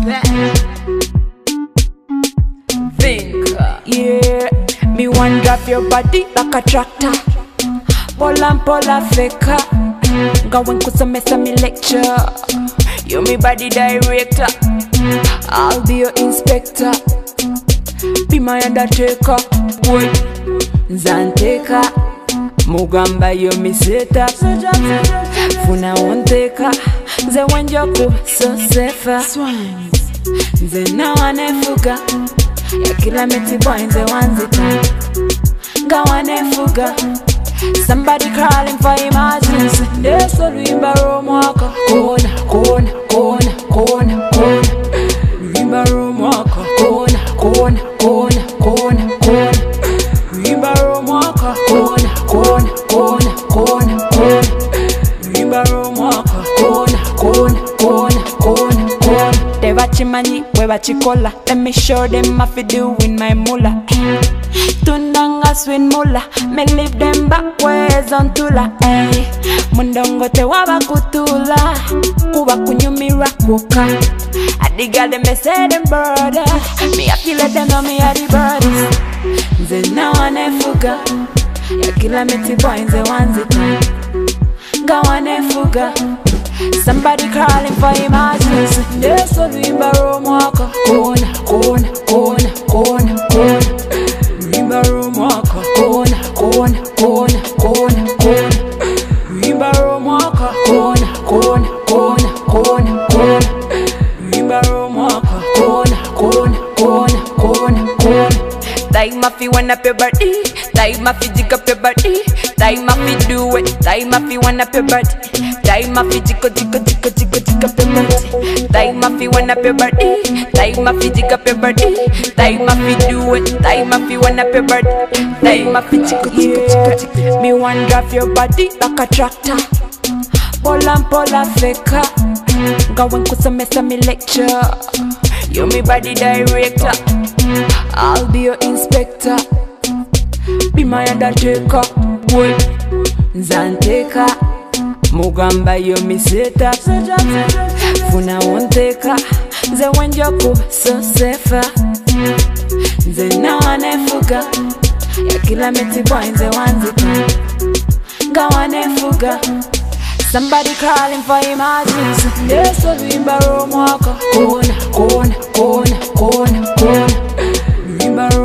Yeah, me one drop your body like a tractor. Pola faker. Going kusomesa me lecture. You me body director. I'll be your inspector. Be my undertaker. Boy, Zanteka. Mugamba yo me seta. Funa wonteka. Ze wanjoku so safer. Ze na wanefuga. Ya kila meti boy nze wanzita. Ga wanefuga. Somebody crawling for emergency. Neso luimba romwaka. Kona, kona, kona, kona, kona. Luimba romwaka. Kona, kona, kona, kona, kona. Luimba romwaka. Kona, kona, kona, kona, kona. Luimba romwaka. Kona, kona, kona, kona, kona. They wachimanyi, we wachikola. Let me show them what I do in my moolah. Tundanga swin mula, me leave them backwards on tula. Ay, mundongo te waba kutula, kuba kunyumira kuka. Adiga them me say them brother, me a killer them know me a the brothers. Nze na wanefuga, ya kila meti boy nze wanzita. Ga wanefuga, somebody crawling for emergency. Neso luimba romwaka, kona, kona, kona, kona, kona. Luimba romwaka, kona, kona, kona, kona, kona. Luimba romwaka, kona, kona, kona, kona, kona. Luimba romwaka, kona, kona, kona, kona, kona. Time mafi wanna up your body, time mafi jig up your body, time mafi do it, time mafi wanna up your body, time mafi jig up your body, time mafi wanna up your body, time mafi jig up your body, time mafi do it, time mafi wanna up your body, time mafi jig. Me one drop your body like a tractor, pola faker, going kusomesa me lecture. You me body director, I'll be your inspector. Be my undertaker. Boy, Zanteka. Mugamba yo me seta. Funa wonteka. Ze wanjoku so safer. Ze na wanefuga. Ya kila meti boy nze wanzita. Ga wanefuga. Somebody crawling for emergency. Neso luimba romwaka. Kona, kona, kona, kona, kona. Luimba romwaka.